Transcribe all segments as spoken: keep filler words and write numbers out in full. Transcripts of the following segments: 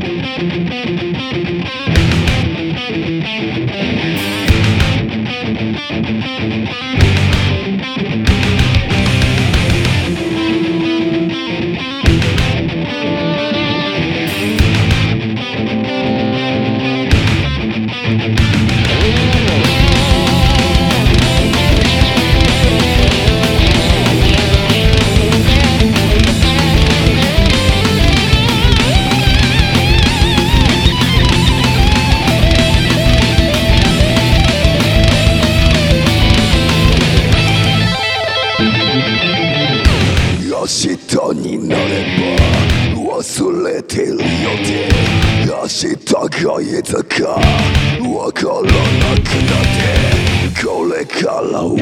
明日になれば忘れてるよって明日がいつかわからなくなってこれからはもう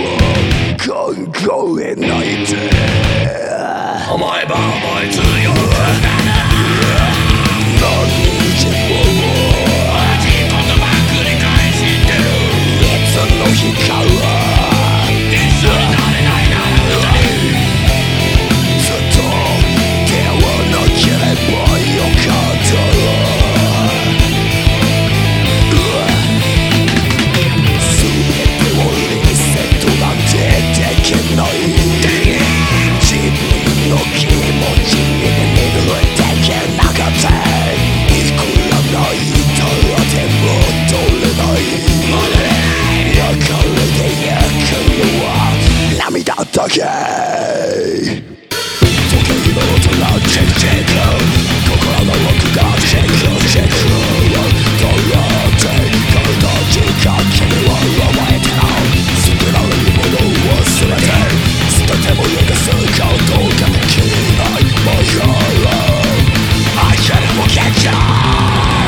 考えないで思えば思い強くなる何日も同じ言葉繰り返してるいつの日から一緒になれないならずっと手をなければよかった全てをリセットなんてできない自分の気持ちに見るできなかったいくら泣いたらでも取れない流れてゆくのは涙だけ時計の音がチェックチェック心の奥がチェックチェックどうやって形が君は覚えてろ捨てられるものを全て捨てても許すことができないもやらI can't forget you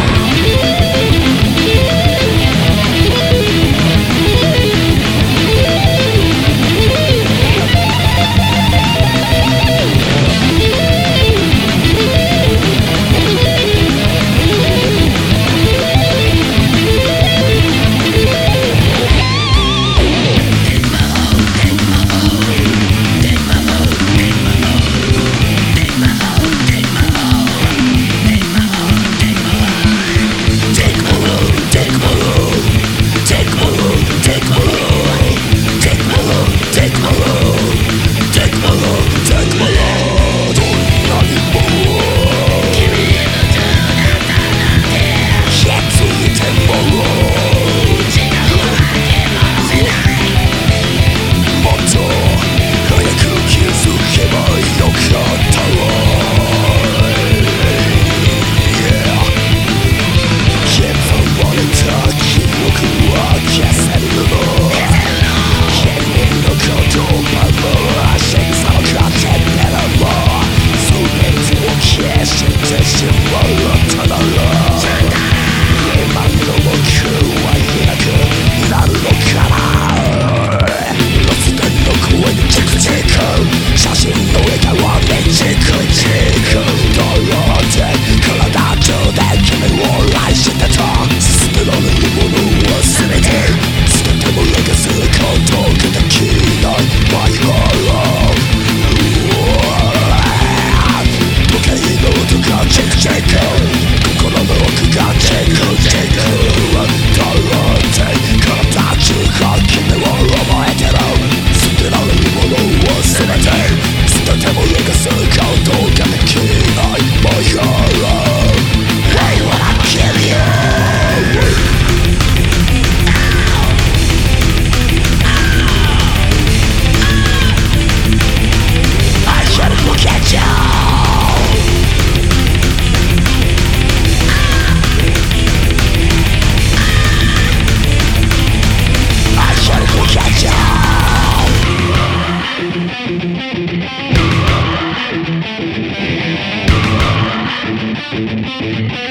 Thank you.